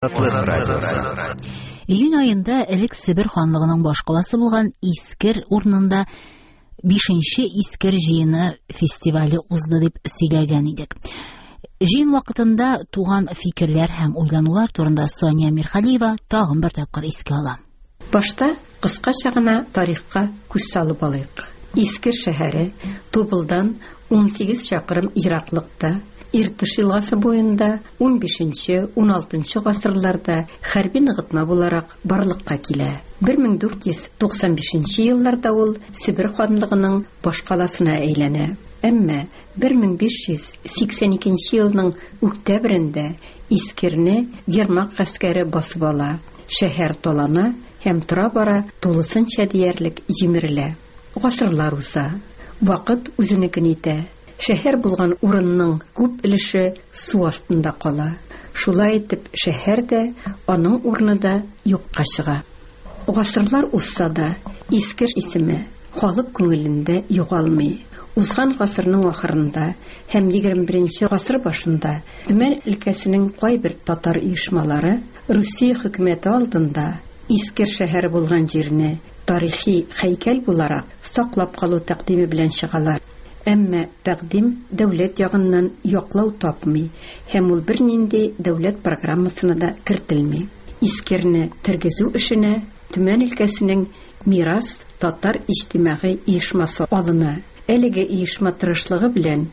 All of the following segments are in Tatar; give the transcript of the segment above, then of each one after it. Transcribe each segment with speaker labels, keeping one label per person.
Speaker 1: Июнь айында элек Себер ханлыгының башкаласы булган Искер урынында 5-нче Искер җыены фестивале узды дип сөйләгән идек. Җыен вакытында туган фикерләр һәм уйланулар турында Соня Мирхалиева тагын бер тапкыр искә ала.
Speaker 2: Башта кыскача гына тарихка күз салып алыйк. Искер шәһәре Тубылдан 18 чакрым ераклыкта, Иртыш елгасы буенда 15-16 гасырларда хәрби ныгытма буларак барлыкка килә. 1495 елларда ул Себер ханлыгының башкаласына әйләнә. Әмма 1582 елның октябрендә Искерне Ермак гаскәре басып ала. Шәһәр талана һәм тора бара тулысынча диярлек җимерелә. Гасырлар уза. Вакыт үзенекен итә. Шәһәр булган урынның күп өлеше су астында кала. Шулай итеп, шәһәр дә, аның урыны да юкка чыга. Гасырлар узса да, Искер исеме халык күңелендә югалмый. Узган гасырның ахырында һәм 21-нче гасыр башында Төмән өлкәсенең кайбер татар оешмалары Русия хөкүмәте алдында Искер шәһәре булган җирне тарихи һәйкәл буларак саклап калу тәкъдиме белән чыгалар. Әмма тәкъдим дәүләт ягыннан яклау тапмый һәм ул бернинди дәүләт программасына да кертелми. Искерне тергезү эшенә Төмән өлкәсенең Мирас татар иҗтимагый оешмасы алына. Әлеге оешма тырышлыгы белән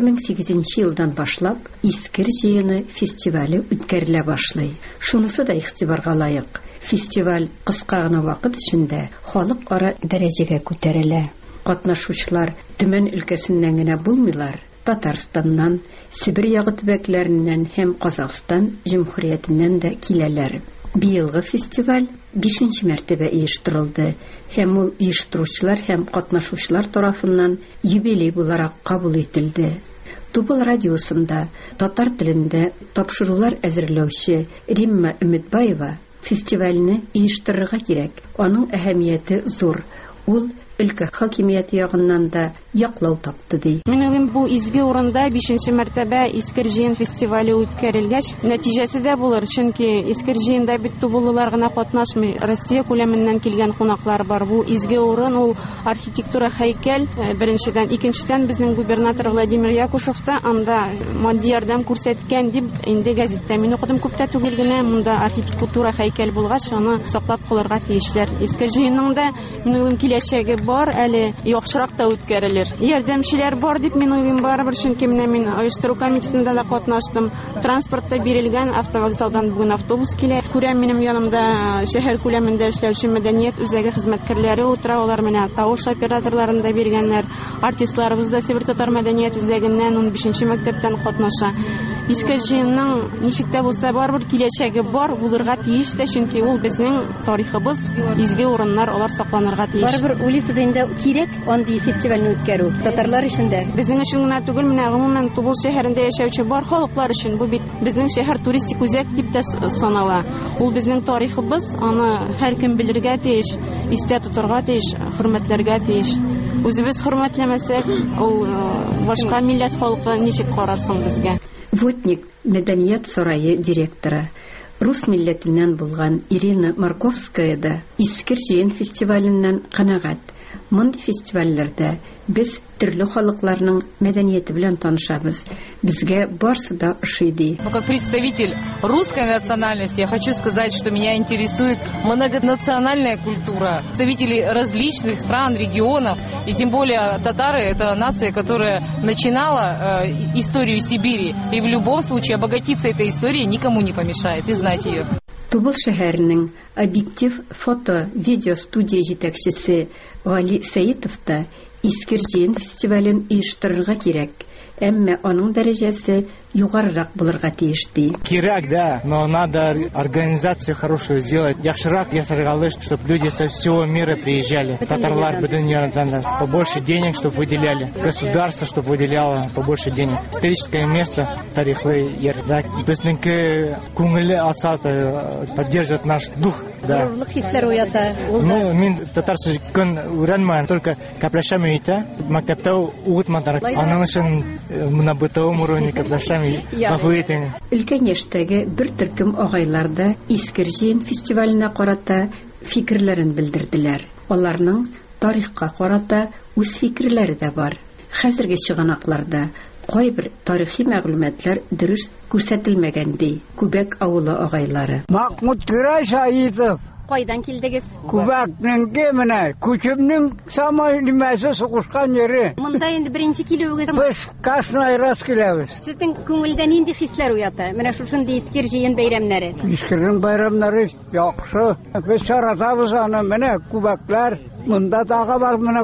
Speaker 2: 2008 елдан башлап Искер җыены фестивале үткәрелә башлый. Шунысы да игътибарга лаек. Фестиваль кыска гына вакыт эчендә халыкара дәрәҗәгә күтәрелә. Катнашучылар Төмән өлкәсеннән генә булмыйлар. Татарстаннан, Себер ягы төбәкләреннән һәм Казакъстан җөмһүриятеннән дә киләләр. Быелгы фестиваль 5-нче мәртәбә оештырылды һәм ул оештыручылар һәм катнашучылар тарафыннан юбилей буларак кабул ителде. Тубыл радиосында татар телендә тапшырулар әзерләүче Римма Өметбаева фестивальне оештырырга кирәк. Аның әһәмияте зур. Ул өлкә хакимияте ягыннан да яклау тапты ди.
Speaker 3: Минем бу изге урында 5-нче мәртәбә Искер җыен фестивале үткәрелгәч, нәтиҗәсе дә булыр, чөнки Искер җыенда бит тубыллылар гына катнашмый, Россия күләменнән килгән кунаклар бар. Бу изге урын ул архитектура һәйкәл, беренчедән, икенчедән безнең губернатор Владимир Якушев та анда матди ярдәм күрсәткән дип инде газеттә мин укыдым күптә түгел генә. Монда архитектура һәйкәл булгач, аны саклап калырга тиешләр. Искер җыенның да минем киләчәге бар, әле яхшырак та үткәрелер. Ярдәмчеләр бар дип мин уйлыйм, барыбер, чөнки менә мин оештыру комитетында да катнаштым. Транспортта бирелгән автовокзалдан бүген автобус килә. Күрәм, минем янымда шәһәр күләмендә эшләүче мәдәният үзәге хезмәткәрләре утыра, алар менә тавыш операторларын да биргәннәр. Артистларыбыз да Себер татар мәдәният үзәгеннән 15-нче мәктәптән катнаша. Искер җыенның ничек тә булса барыбер киләчәге бар, булырга тиеш тә, чөнки ул безнең тарихыбыз, изге урыннар, алар сакланырга тиеш.
Speaker 2: Барыбер уйлыйсыз инде кирәк андый фестивальне үткәрү татарлар өчен дә.
Speaker 3: Безнең өчен генә түгел, менә гомумән Тубыл шәһәрендә яшәүче бар халыклар өчен бу бит безнең шәһәр туристик үзәк дип тә санала. Ул безнең тарихыбыз, аны һәркем белергә тиеш, истә тотарга тиеш, хөрмәтләргә тиеш. Үзебез хөрмәтләмәсәк, ул башка милләт халкы ничек карарсың безгә?
Speaker 2: Вотник мәдәният сарае директоры рус милләтеннән булган Ирина Марковская да Искер җыен фестиваленнән канәгать. Мондый фестивальләрдә без төрле халыкларның мәдәнияте белән танышабыз. Безгә барсы да ошый ди.
Speaker 4: Как представитель русской национальности, я хочу сказать, что меня интересует многонациональная культура. Представители различных стран, регионов, и тем более татары – это нация, которая начинала историю Сибири. И в любом случае обогатиться этой историей никому не помешает, и знать ее.
Speaker 2: Тубыл шәһәренең объектив фото-видео студия җитәкчесе Гали Сәитов та Искер җыен фестивален оештырырга кирәк. Әмма аның дәрәҗәсе югарырак булырга тиеш ди.
Speaker 5: Кирәк, да, но надо организацию хорошую сделать. Яхшырак ясаргалыш, чтобы люди со всего мира приезжали. Татарлар бөтен ярдан побольше денег, чтобы выделяли. Государство, чтобы выделяло побольше денег. Историческое место, тарихлы ярда. Безнеке күңеле асата, поддерживает наш дух. Да. Ну, мин татарча көн үрәнмәен, только каплашам өйтә. Мәктәптә укытмадылар. Аның өчен мына бытовым уровне каплашам Байрам гафу итең.
Speaker 2: Өлкән яшьтәге бер төркем агайлар да Искер җыен фестиваленә карата фикерләрен белдерделәр. Аларның тарихка карата үз фикерләре дә бар. Хәзерге чыганакларда кайбер тарихи мәгълүматлар дөрес күрсәтелмәгән ди Күбәк авылы агайлары.
Speaker 6: Махмуд Гырай Шаитов.
Speaker 3: Кайдан килдегез?
Speaker 6: Күбәкнең менә күчемнең самай нимәсе сугышкан йөре.
Speaker 3: Монда инде беренче килүегез.
Speaker 6: Без кашнай раз киләбез.
Speaker 3: Сезнең күңелдә нинди хисләр уята? Менә шушындый Искер җыен бәйрәмнәре.
Speaker 6: Искернең байрамнары яхшы. Без чаратабыз аны менә күбәкләр. Монда тагы бар менә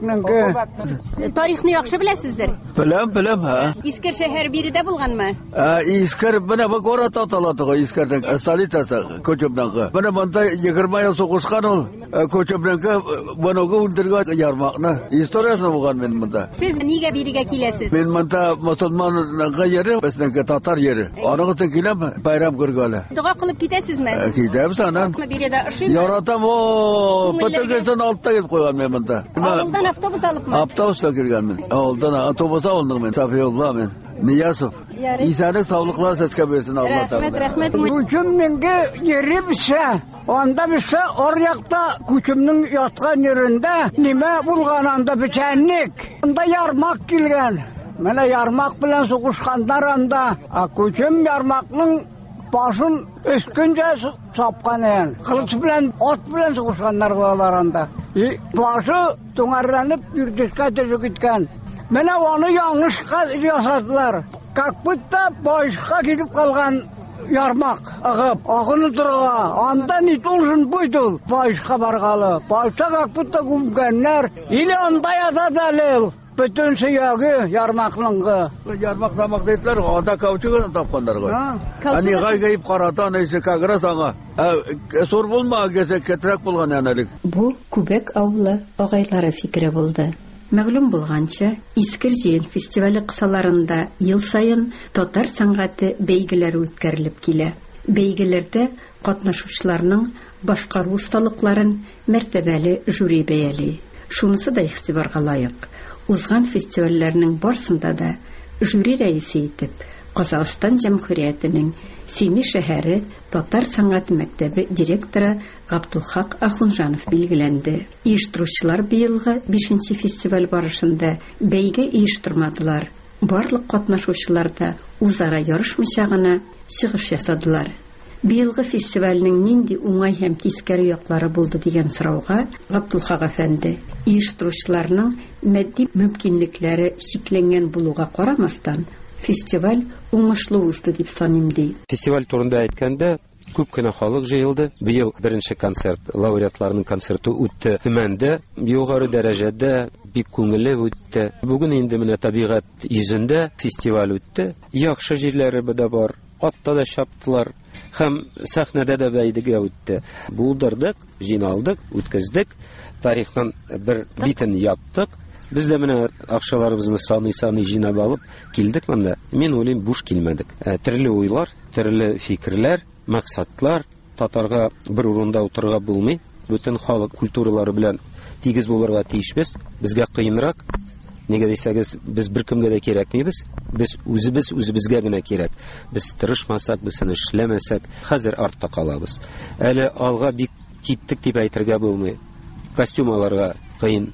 Speaker 6: күбәкнең.
Speaker 3: Тарихны яхшы беләсездер.
Speaker 7: Беләм, ха.
Speaker 3: Искер шәһәр биредә булганмы?
Speaker 7: Искер менә бу город аталатыгы Искернең столицасы Көчөбнәге. Менә монда 20 ел сугышкан ул Көчөбнәгә моныгы үлдергән ярмакны. Историясы булган мен монда.
Speaker 3: Сез нигә бирегә киләсез?
Speaker 7: Мен монда мусулманга йөри, безнең татар йөри. Аның өчен киләм байрам күргәле.
Speaker 3: Дуга кылып китәсезме?
Speaker 7: Китәбез аннан.
Speaker 3: Биредә ошыймы?
Speaker 7: Яратам о, пәтәгәсен алтта килеп куйган мен монда.
Speaker 3: Авылдан автобус алыпмы?
Speaker 7: Автобуста килгәнмен. Авылдан автобус алдым мен. Сафиулла мен. Ниясов. Исәнлек, саулыклар сезгә берсен Алла Тәгалә.
Speaker 3: Рәхмәт.
Speaker 6: Күчемнең йөре бишә. Анда бишә аръякта күчемнең яткан йөрендә нимә булган анда печәнник. Анда ярмак килгән. Менә ярмак белән сугышканнар анда. Күчем ярмакның башын өскенчә сапкан икән. Кылыч белән, ат белән сугышканнар булалар анда. Башы туңарранып йөрдескә төшеп киткән. Менә аны яңышка ясадылар. Как будто башка китеп калган ярмак агып, агыны торга. Анда не должен быть ул башка баргалы. Башка как будто күмгәннәр. Или анда язадылар. Бүтән сөяге ярмакның.
Speaker 7: Ярмак тамак дитләр, анда каучугы тапканнар. Ани гайгайып карата, нәйсе каграс аңа. Сор булма, кетрәк булган янәлек.
Speaker 2: Бу Күбәк авылы агайлары фикере булды. Мәгълүм булганча, Искер җыен фестивале кысаларында ел сайын татар сәнгате бәйгеләре үткәрелеп килә. Бәйгеләрдә катнашучыларның башкару осталыкларын мәртәбәле жюри бәяли. Шунысы да игътибарга лаек. Узган фестивальләрнең барсында да жюри рәисе итеп Казакстан Җәмһүриятенең Семи шәһәре татар сәнгате мәктәбе директоры Габдулхак Ахунжанов билгеләнде. Оештыручылар быелгы 5нче фестиваль барышында бәйге оештырмадылар. Барлык катнашучылар да үзара ярышмыйча гына чыгыш ясадылар. Быелгы фестивальнең нинди уңай һәм тискәре яклары булды дигән сорауга Габдулхак әфәнде оештыручыларның матди мөмкинлекләре чикләнгән булуга карамастан фестиваль уңышлы узды дип саныйм ди.
Speaker 8: Фестиваль турында әйткәндә, күп кенә халык җыелды. Быел беренче концерт, лауреатларның концерты үтте. Төмәндә югары дәрәҗәдә бик күңелле үтте. Бүген инде менә табигать йөзендә фестиваль үтте. Яхшы җирләре дә бар. Атта да чаптылар. Һәм сәхнәдә дә бәйгегә үтте. Булдырдык, җыйналдык, үткәздек. Тарихтан бер битен яптык. Без дә менә акчаларыбызны саный җыйнап алып килдек монда. Мин уйлыйм, буш килмәдек. Төрле уйлар, төрле фикерләр, максатлар. Татарга бер урында утырга булмый. Бүтән халык культуралары белән тигез булырга тиешбез. Безгә кыенрак. Нигә дисәгез, без беркемгә дә кирәкмибез. Без үзебезгә генә кирәк. Без тырышмасак, без эшләмәсәк, хәзер артта калабыз. Әле алга бик киттек дип әйтергә булмый. Костюм аларга кыен.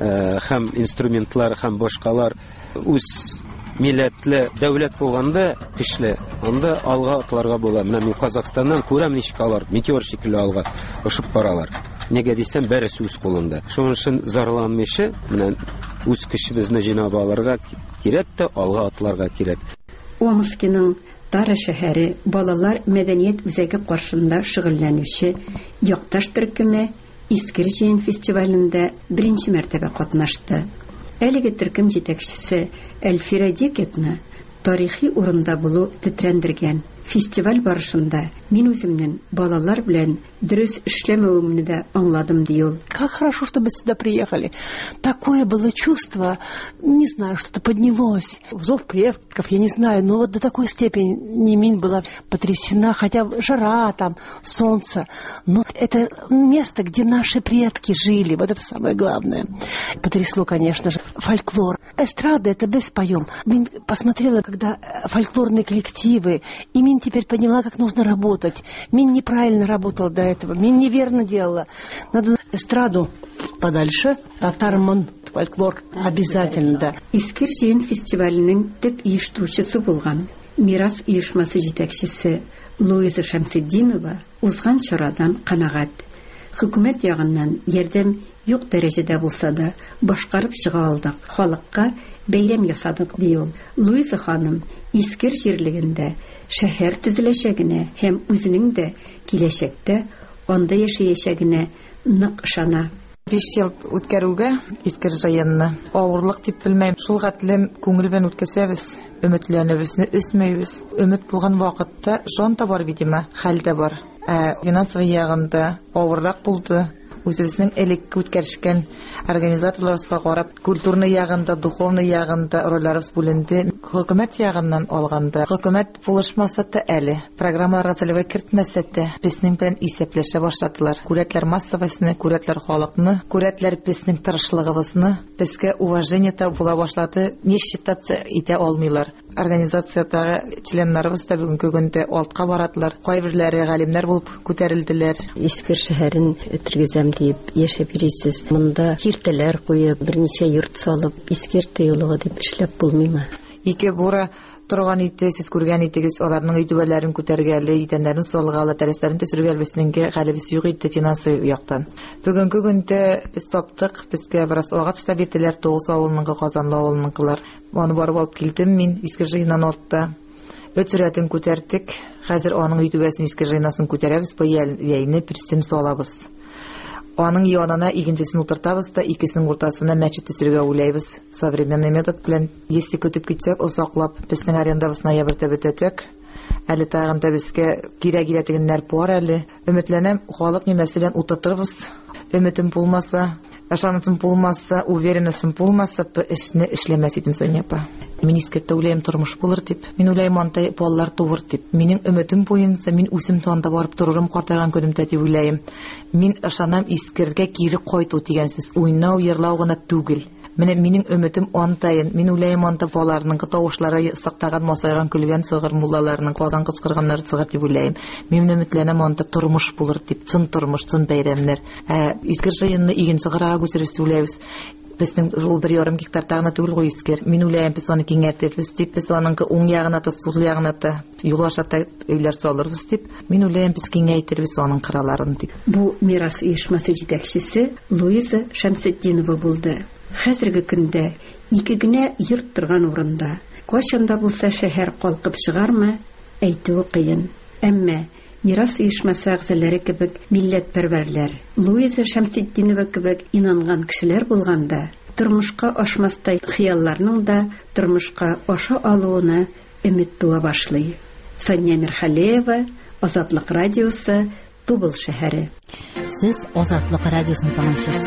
Speaker 8: Һәм инструментлар, һәм башкалар үз милләтле дәүләт булганда көчле. Анда алга атларга була. Менә мин Казакстаннан күрәм ничек алар метеор шикелле алга ошып баралар. Нигә дисәм, берсе үз кулында. Шуның өчен зарланмыйчы, менә үз кешебезне җыйнап алырга кирәк тә алга атларга кирәк.
Speaker 2: Омскиның Тара шәһәре балалар мәдәният үзәге каршында шөгыльләнүче Якташ төркеме Искер җыен фестивалендә беренче мәртәбә катнашты. Әлеге төркем җитәкчесе Әлфира Декетны тарихи урында булу тетрәндергән. Фестиваль барышында мин үземнең балалар белән дөрес эшләмәвемне дә аңладым ди ул.
Speaker 9: Как хорошо, что мы сюда приехали. Такое было чувство, не знаю, что-то поднялось. Зов предков, я не знаю, но вот до такой степени Мин была потрясена, хотя жара там, солнце. Но это место, где наши предки жили, вот это самое главное. Потрясло, конечно же, фольклор. Эстрада — это без поем. Мин посмотрела, когда фольклорные коллективы, и Мин теперь поняла, как нужно работать. Мин неправильно работала до этого, Мин неверно делала. Надо эстраду подальше, татарман, фольклор обязательно, да.
Speaker 2: Искер жиын фестивалінің төп иештірушісі болған Мирас иешмасы жетекшісі Луиза Шамсетдинова узган чарадан қанағат. Хөкүмәт ягыннан ярдәм юк дәрәҗәдә булса да башкарып чыга алдык. Халыкка бәйрәм ясадык ди ул. Луиза ханым Искер җирлегендә шәһәр төзеләчәгенә һәм үзенең дә киләчәктә анда яшәячәгенә нык ышана.
Speaker 10: 5 ел үткәрүгә Искер җыенны авырлык дип белмәйм. Шул гатьлем күңел белән үткәрсәбез, өметләнәбезне үсмәйбез. Өмет булган вакытта җан та бар битеме, хәл дә бар. Финансовый ягында авыррак булды. Үзебезнең элекке үткәршкән организаторларыбызга карап, культурный ягында, духовный ягында рольләребез бүленде. Хөкүмәт ягыннан алганда, хөкүмәт булышмаса да әле, программаларга целевой кертмәсә дә, безнең белән исәпләшә башладылар. Күрәтләр массовасын, күрәтләр халыкны, күрәтләр безнең тырышлыгыбызны, безгә уважение та була башлады. Не считаться итә алмыйлар. Организациядагы членнарыбыз да бүгенге көндә алтка барадылар. Кайберләре галимнәр булып күтәрелделәр.
Speaker 2: Искер шәһәрен тергезәм дип яшәп йөрисез. Монда киртәләр куеп, берничә йорт салып, Искер тыюлыгы дип эшләп булмыймы?
Speaker 10: Ике бура торган иде, сез күргән идегез, аларның өйдәләрен күтәргәле, идәннәрен салгалы, тәрәсләрен төшергәле, безнеңгә хәлебез юк иде финансы яктан. Бүгенге көндә без таптык, безгә бераз агач та бирделәр, Тоғыз авылының, Казанлы авылыныкылар. Аны барып алып килдем мин Искер җыеннан алтта. Өтсөрәтен күтәрдек. Хәзер аның өйдәсен Искер җыенасын күтәрәбез, бу яйны персен салабыз. Аның янына икенчесен утыртабыз да икесенең уртасына мәчет төзергә уйлайбыз. Современный метод белән, если көтеп китсәк, озаклап безнең арендабыз ноябрьдә бетәчәк. Әле тагын да безгә кирәк дигәннәр бар әле. Өметләнәм, халык нимәсе белән утыртырбыз. Өметем булмаса, ышанычым булмаса, уверенностем булмаса, бу эшне эшләмәс идем Соняпа. Мин искәртә уйлыйм, тормыш булыр дип. Мин уйлыйм, анда балалар туыр дип. Минем өметем буенча мин үзем танда барып торырым картайган көнемдә дип уйлыйм. Мин ышанам, Искергә кире кайту дигән сүз уйнау, йырлау гына түгел. Менә минем өметем антайын. Мин уйлыйм, анда балаларның тавышлары сактаган, масайган, көлгән сыгыр муллаларның казан кычкырганнары сыгыр дип уйлыйм. Мин өметләнәм, анда тормыш булыр дип, чын тормыш, чын бәйрәмнәр. Искер җыенны игенче гырага күчерүс уйлыйбыз. Безнең ул 1,5 гектар тагына түгел гой Искер. Мин уйлыйм, без аны киңәйтәбез дип, без аның уң ягына да, сул ягына да юл ашата өйләр салырбыз дип. Мин уйлыйм, без киңәйтербез аның кыраларын дип.
Speaker 2: Бу Мирас оешмасы җитәкчесе Луиза Шамсетдинова булды. Хәзерге көндә ике генә йорт торган урында кайчанда булса шәһәр калкып чыгармы, әйтү кыен. Әмма Мирас оешмасы әгъзалары кебек милләтпәрвәрләр, Луиза Шамсетдинова кебек инанган кешеләр булганда, тормышка ашмастай хыялларның да тормышка аша алуына өмет туа башлый. Сания Мирхалеева, Азатлык радиосы, Тубыл шәһәре.
Speaker 1: Сез Азатлык радиосын тыңлыйсыз.